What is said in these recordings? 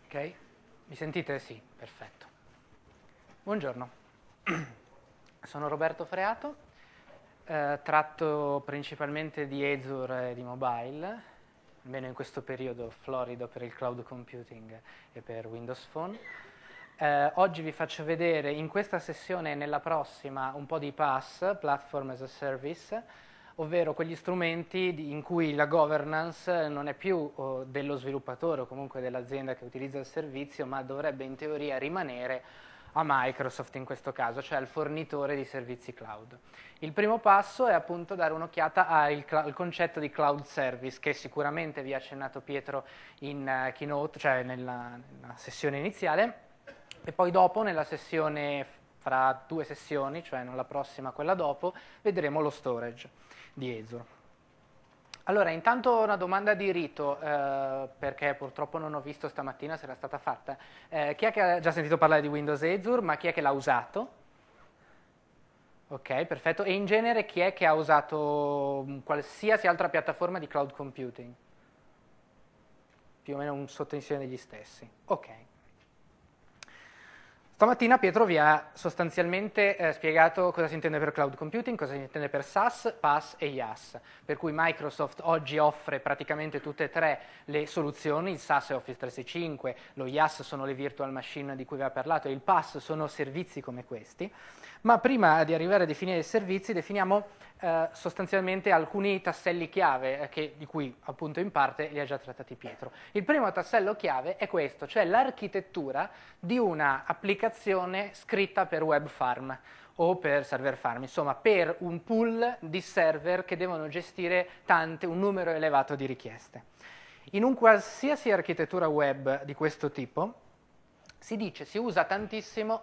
Ok, mi sentite? Sì, perfetto. Buongiorno, sono Roberto Freato, tratto principalmente di Azure e di mobile, almeno in questo periodo florido per il cloud computing e per Windows Phone. Oggi vi faccio vedere in questa sessione e nella prossima un po' di PaaS, Platform as a Service, ovvero quegli strumenti in cui la governance non è più dello sviluppatore o comunque dell'azienda che utilizza il servizio, ma dovrebbe in teoria rimanere a Microsoft in questo caso, cioè al fornitore di servizi cloud. Il primo passo è appunto dare un'occhiata al concetto di cloud service, che sicuramente vi ha accennato Pietro in keynote, cioè nella sessione iniziale, e poi dopo nella sessione, fra 2 sessioni, cioè non la prossima, quella dopo, vedremo lo storage di Azure. Allora, intanto una domanda di rito, perché purtroppo non ho visto stamattina se era stata fatta. Chi è che ha già sentito parlare di Windows Azure, ma chi è che l'ha usato? Ok, perfetto. E in genere chi è che ha usato qualsiasi altra piattaforma di cloud computing? Più o meno un sottoinsieme degli stessi. Ok. Stamattina Pietro vi ha sostanzialmente spiegato cosa si intende per cloud computing, cosa si intende per SaaS, PaaS e IaaS, per cui Microsoft oggi offre praticamente tutte e tre le soluzioni, il SaaS è Office 365, lo IaaS sono le virtual machine di cui vi ha parlato e il PaaS sono servizi come questi, ma prima di arrivare a definire i servizi definiamo sostanzialmente alcuni tasselli chiave di cui appunto in parte li ha già trattati Pietro. Il primo tassello chiave è questo, cioè l'architettura di una applicazione scritta per web farm o per server farm, insomma per un pool di server che devono gestire un numero elevato di richieste. In un qualsiasi architettura web di questo tipo si usa tantissimo,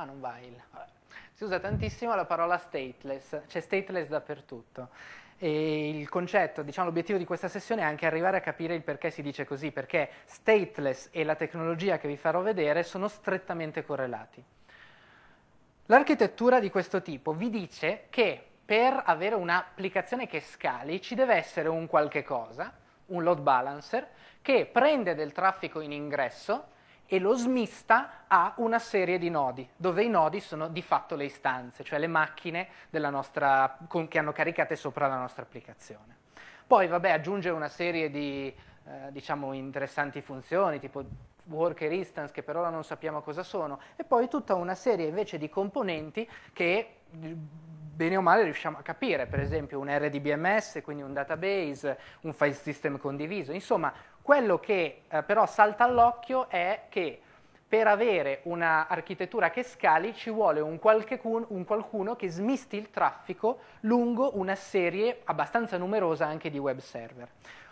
si usa tantissimo la parola stateless, c'è stateless dappertutto. E il concetto, diciamo, l'obiettivo di questa sessione è anche arrivare a capire il perché si dice così, perché stateless e la tecnologia che vi farò vedere sono strettamente correlati. L'architettura di questo tipo vi dice che per avere un'applicazione che scali ci deve essere un qualche cosa, un load balancer, che prende del traffico in ingresso e lo smista a una serie di nodi, dove i nodi sono di fatto le istanze, cioè le macchine che hanno caricate sopra la nostra applicazione. Poi, vabbè, aggiunge una serie di diciamo, interessanti funzioni, tipo worker instance, che per ora non sappiamo cosa sono, e poi tutta una serie invece di componenti che bene o male riusciamo a capire, per esempio un RDBMS, quindi un database, un file system condiviso, insomma, quello che però salta all'occhio è che per avere un'architettura che scali ci vuole un qualcuno che smisti il traffico lungo una serie abbastanza numerosa anche di web server.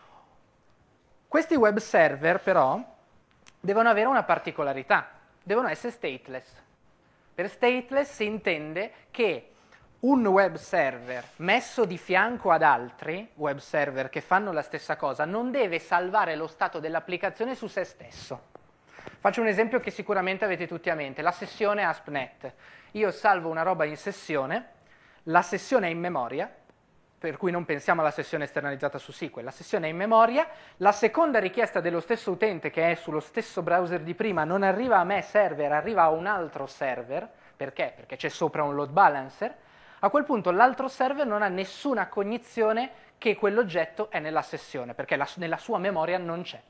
Questi web server però devono avere una particolarità, devono essere stateless. Per stateless si intende che un web server messo di fianco ad altri web server che fanno la stessa cosa non deve salvare lo stato dell'applicazione su se stesso. Faccio un esempio che sicuramente avete tutti a mente, la sessione ASP.NET. Io salvo una roba in sessione, la sessione è in memoria, per cui non pensiamo alla sessione esternalizzata su SQL, la sessione è in memoria, la seconda richiesta dello stesso utente che è sullo stesso browser di prima non arriva a me server, arriva a un altro server, perché? Perché c'è sopra un load balancer, a quel punto l'altro server non ha nessuna cognizione che quell'oggetto è nella sessione, perché nella sua memoria non c'è.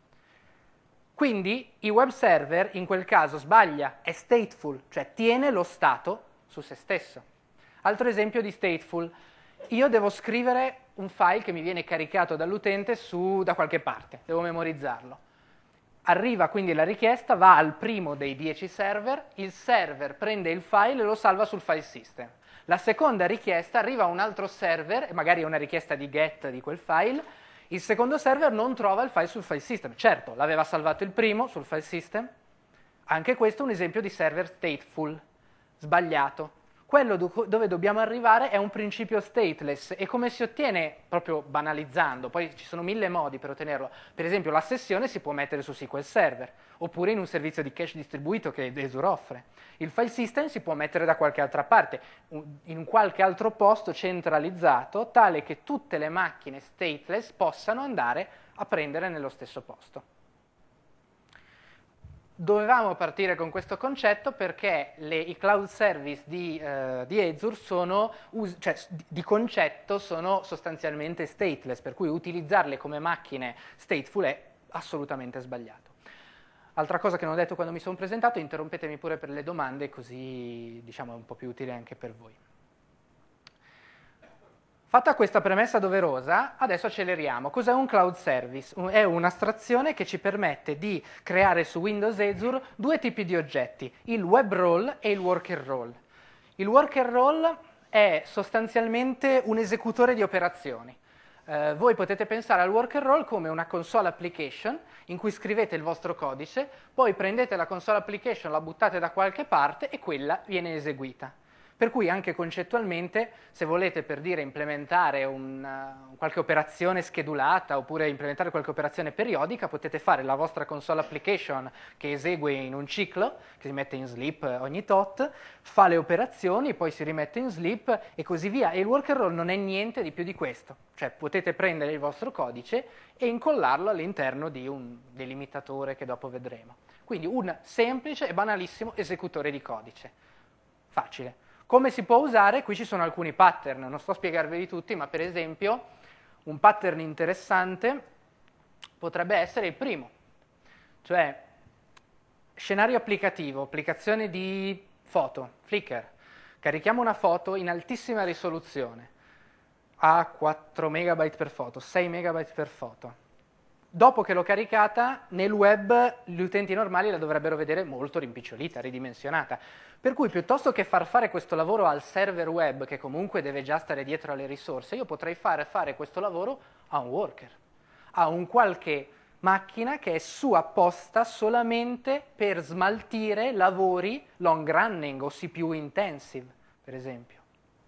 Quindi il web server in quel caso sbaglia, è stateful, cioè tiene lo stato su se stesso. Altro esempio di stateful, io devo scrivere un file che mi viene caricato dall'utente da qualche parte, devo memorizzarlo. Arriva quindi la richiesta, va al primo dei 10 server, il server prende il file e lo salva sul file system. La seconda richiesta arriva a un altro server, magari è una richiesta di get di quel file, il secondo server non trova il file sul file system. Certo, l'aveva salvato il primo sul file system, anche questo è un esempio di server stateful, sbagliato. Quello dove dobbiamo arrivare è un principio stateless e come si ottiene, proprio banalizzando, poi ci sono 1000 modi per ottenerlo, per esempio la sessione si può mettere su SQL Server, oppure in un servizio di cache distribuito che Azure offre. Il file system si può mettere da qualche altra parte, in qualche altro posto centralizzato, tale che tutte le macchine stateless possano andare a prendere nello stesso posto. Dovevamo partire con questo concetto perché i cloud service di Azure sono, cioè, di concetto sono sostanzialmente stateless, per cui utilizzarle come macchine stateful è assolutamente sbagliato. Altra cosa che non ho detto quando mi sono presentato, interrompetemi pure per le domande, così diciamo è un po' più utile anche per voi. Fatta questa premessa doverosa, adesso acceleriamo. Cos'è un cloud service? È un'astrazione che ci permette di creare su Windows Azure due tipi di oggetti, il web role e il worker role. Il worker role è sostanzialmente un esecutore di operazioni. Voi potete pensare al worker role come una console application in cui scrivete il vostro codice, poi prendete la console application, la buttate da qualche parte e quella viene eseguita. Per cui anche concettualmente, se volete per dire implementare qualche operazione schedulata oppure implementare qualche operazione periodica, potete fare la vostra console application che esegue in un ciclo, che si mette in sleep ogni tot, fa le operazioni, poi si rimette in sleep e così via. E il worker role non è niente di più di questo. Cioè potete prendere il vostro codice e incollarlo all'interno di un delimitatore che dopo vedremo. Quindi un semplice e banalissimo esecutore di codice. Facile. Come si può usare? Qui ci sono alcuni pattern, non sto a spiegarveli tutti, ma per esempio un pattern interessante potrebbe essere il primo, cioè scenario applicativo, applicazione di foto, Flickr. Carichiamo una foto in altissima risoluzione, a 4 MB per foto, 6 MB per foto. Dopo che l'ho caricata, nel web gli utenti normali la dovrebbero vedere molto rimpicciolita, ridimensionata. Per cui piuttosto che far fare questo lavoro al server web, che comunque deve già stare dietro alle risorse, io potrei fare questo lavoro a un worker, a un qualche macchina che è su apposta solamente per smaltire lavori long running o CPU intensive, per esempio.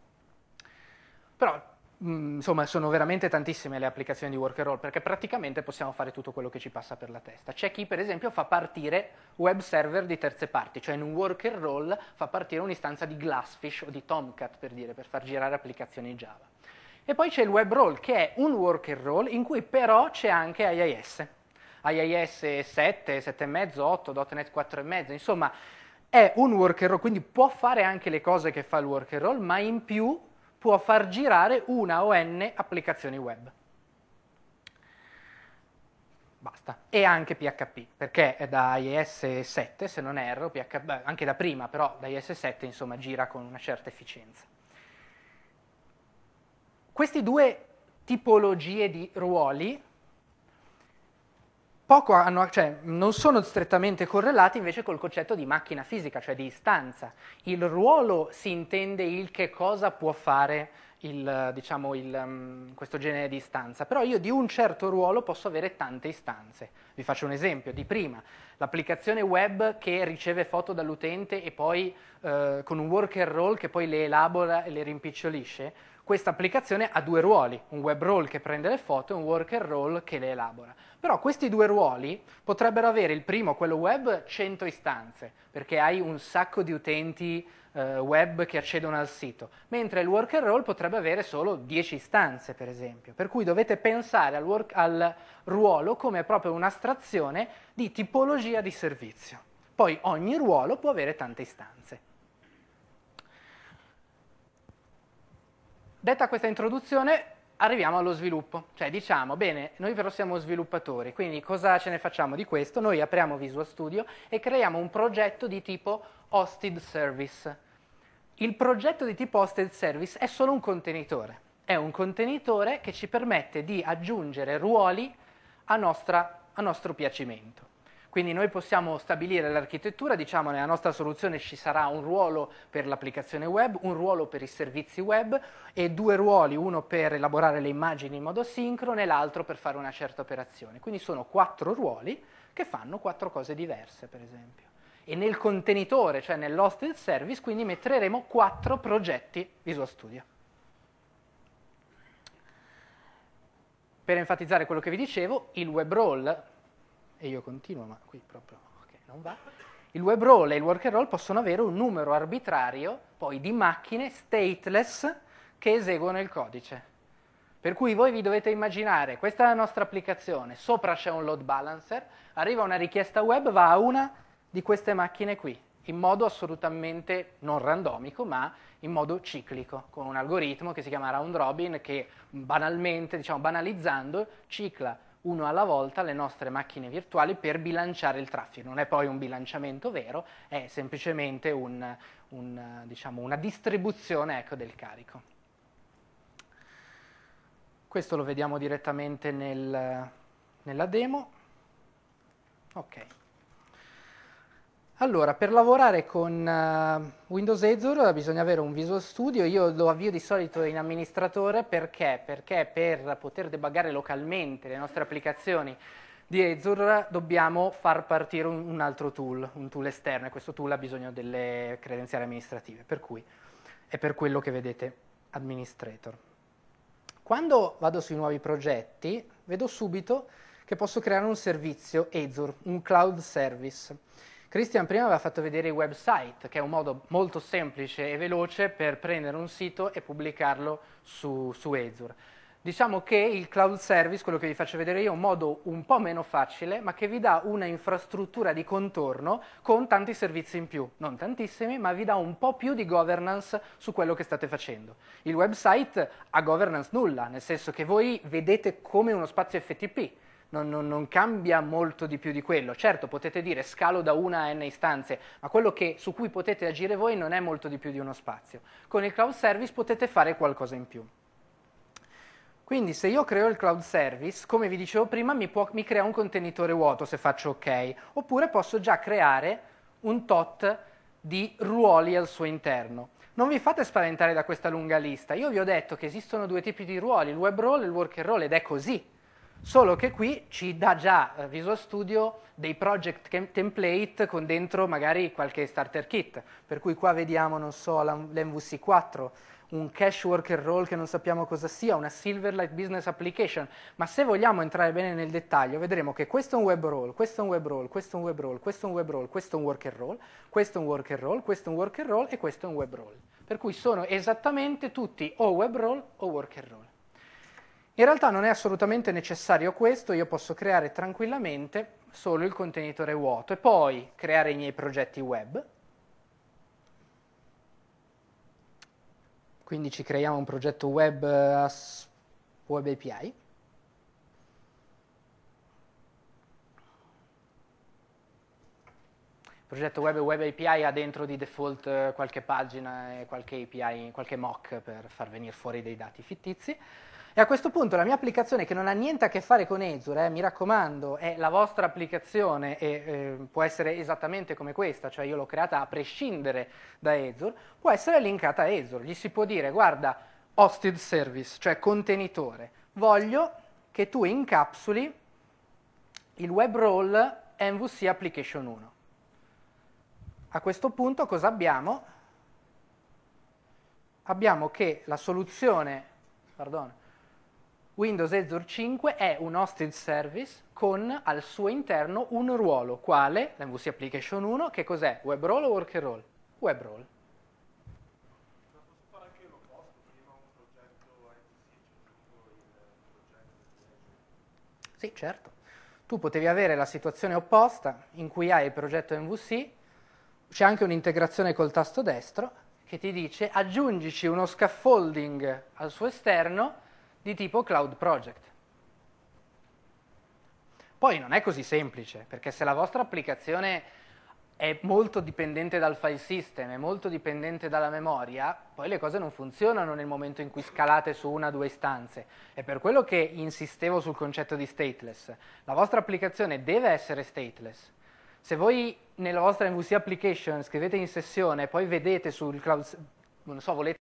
Però insomma, sono veramente tantissime le applicazioni di worker role perché praticamente possiamo fare tutto quello che ci passa per la testa. C'è chi, per esempio, fa partire web server di terze parti, cioè in un worker role fa partire un'istanza di Glassfish o di Tomcat, per dire, per far girare applicazioni Java. E poi c'è il web role, che è un worker role in cui però c'è anche IIS. IIS 7, 7,5, 8, .NET 4,5, insomma, è un worker role, quindi può fare anche le cose che fa il worker role, ma in più può far girare una o n applicazioni web. Basta. E anche PHP, perché è da IIS 7, se non erro, PHP, anche da prima, però da IIS 7 insomma gira con una certa efficienza. Queste due tipologie di ruoli non sono strettamente correlati invece col concetto di macchina fisica, cioè di istanza. Il ruolo si intende il che cosa può fare questo genere di istanza, però io di un certo ruolo posso avere tante istanze. Vi faccio un esempio di prima, l'applicazione web che riceve foto dall'utente e poi con un worker role che poi le elabora e le rimpicciolisce. Questa applicazione ha due ruoli, un web role che prende le foto e un worker role che le elabora. Però questi due ruoli potrebbero avere, il primo, quello web, 100 istanze, perché hai un sacco di utenti web che accedono al sito, mentre il worker role potrebbe avere solo 10 istanze, per esempio. Per cui dovete pensare al ruolo come proprio un'astrazione di tipologia di servizio. Poi ogni ruolo può avere tante istanze. Detta questa introduzione, arriviamo allo sviluppo. Cioè diciamo, bene, noi però siamo sviluppatori, quindi cosa ce ne facciamo di questo? Noi apriamo Visual Studio e creiamo un progetto di tipo hosted service. Il progetto di tipo hosted service è solo un contenitore. È un contenitore che ci permette di aggiungere ruoli a nostro piacimento. Quindi noi possiamo stabilire l'architettura, diciamo nella nostra soluzione ci sarà un ruolo per l'applicazione web, un ruolo per i servizi web e due ruoli, uno per elaborare le immagini in modo sincrono e l'altro per fare una certa operazione. Quindi sono 4 ruoli che fanno 4 cose diverse, per esempio. E nel contenitore, cioè nell'hosted service, quindi metteremo 4 progetti Visual Studio. Per enfatizzare quello che vi dicevo, il web role, e io continuo, ma qui proprio non va, il web role e il worker role possono avere un numero arbitrario poi di macchine stateless che eseguono il codice. Per cui voi vi dovete immaginare, questa è la nostra applicazione, sopra c'è un load balancer, arriva una richiesta web, va a una di queste macchine qui, in modo assolutamente non randomico, ma in modo ciclico, con un algoritmo che si chiama round robin che banalmente, diciamo banalizzando, cicla uno alla volta le nostre macchine virtuali per bilanciare il traffico. Non è poi un bilanciamento vero, è semplicemente diciamo, una distribuzione, ecco, del carico. Questo lo vediamo direttamente nella demo. Ok. Allora, per lavorare con Windows Azure bisogna avere un Visual Studio. Io lo avvio di solito in amministratore perché? Perché per poter debuggare localmente le nostre applicazioni di Azure dobbiamo far partire un altro tool, un tool esterno, e questo tool ha bisogno delle credenziali amministrative, per cui è per quello che vedete Administrator. Quando vado sui nuovi progetti, vedo subito che posso creare un servizio Azure, un cloud service. Christian prima aveva fatto vedere i website, che è un modo molto semplice e veloce per prendere un sito e pubblicarlo su Azure. Diciamo che il cloud service, quello che vi faccio vedere io, è un modo un po' meno facile, ma che vi dà una infrastruttura di contorno con tanti servizi in più. Non tantissimi, ma vi dà un po' più di governance su quello che state facendo. Il website ha governance nulla, nel senso che voi vedete come uno spazio FTP. Non cambia molto di più di quello. Certo, potete dire scalo da una a n istanze, ma quello su cui potete agire voi non è molto di più di uno spazio. Con il cloud service potete fare qualcosa in più. Quindi se io creo il cloud service, come vi dicevo prima, mi crea un contenitore vuoto se faccio ok, oppure posso già creare un tot di ruoli al suo interno. Non vi fate spaventare da questa lunga lista. Io vi ho detto che esistono due tipi di ruoli, il web role e il worker role, ed è così. Solo che qui ci dà già Visual Studio dei project template con dentro magari qualche starter kit, per cui qua vediamo, non so, l'MVC4, un cache worker role che non sappiamo cosa sia, una Silverlight Business Application, ma se vogliamo entrare bene nel dettaglio vedremo che questo è un web role, questo è un web role, questo è un web role, questo è un web role, questo è un worker role, questo è un worker role, questo è un worker role e questo è un web role, per cui sono esattamente tutti o web role o worker role. In realtà non è assolutamente necessario questo, io posso creare tranquillamente solo il contenitore vuoto e poi creare i miei progetti web. Quindi ci creiamo un progetto web web API. Il progetto web API ha dentro di default qualche pagina e qualche API, qualche mock per far venire fuori dei dati fittizi. E a questo punto la mia applicazione, che non ha niente a che fare con Azure, mi raccomando, è la vostra applicazione e può essere esattamente come questa, cioè io l'ho creata a prescindere da Azure, può essere linkata a Azure. Gli si può dire, guarda, hosted service, cioè contenitore, voglio che tu incapsuli il web role MVC application 1. A questo punto cosa abbiamo? Abbiamo che la soluzione, Windows Azure 5 è un hosted service con al suo interno un ruolo, quale l'MVC Application 1, che cos'è? Web role o worker role? Web role. Ma posso fare anche l'opposto, prima un progetto ITC, il progetto di Azure? Sì, certo. Tu potevi avere la situazione opposta, in cui hai il progetto MVC, c'è anche un'integrazione col tasto destro, che ti dice aggiungici uno scaffolding al suo esterno di tipo Cloud Project. Poi non è così semplice, perché se la vostra applicazione è molto dipendente dal file system, è molto dipendente dalla memoria, poi le cose non funzionano nel momento in cui scalate su una o due istanze. È per quello che insistevo sul concetto di stateless. La vostra applicazione deve essere stateless. Se voi nella vostra MVC application scrivete in sessione e poi vedete sul cloud, non so, volete